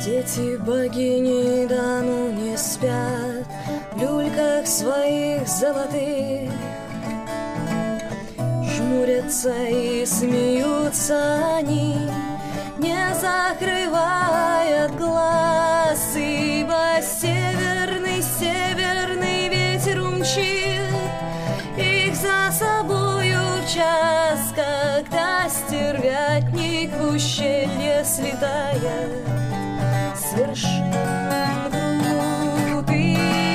Дети богини давно не спят в люльках своих золотых, жмурятся и смеются они, не закрывая глаз, ибо северный ветер умчит их за собою в час, когда стервятник в ущелье слетает с вершин крутых.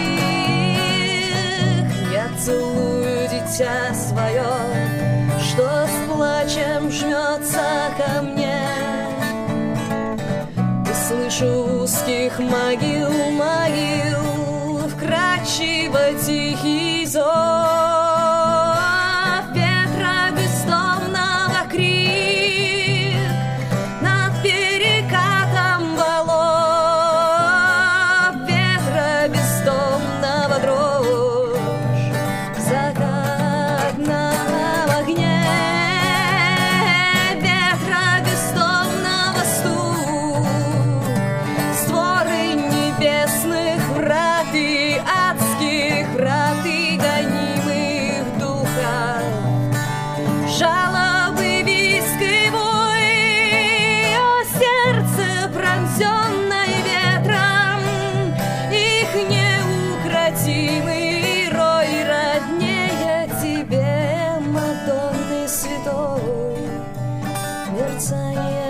Я целую дитя свое, что с плачем жмется ко мне, и слышу узких могил вкрадчиво тихий зов ветра бездомного крик над перекатом валов, ветра бездомного дрожь в закатном огне, ветра бездомного стук створы небесных врат и адских врат и гонимых духов, жалобы, визг и вой, о сердце, пронзенное ветром, их неукротимый рой роднее тебе, Мадонны святой, мерцание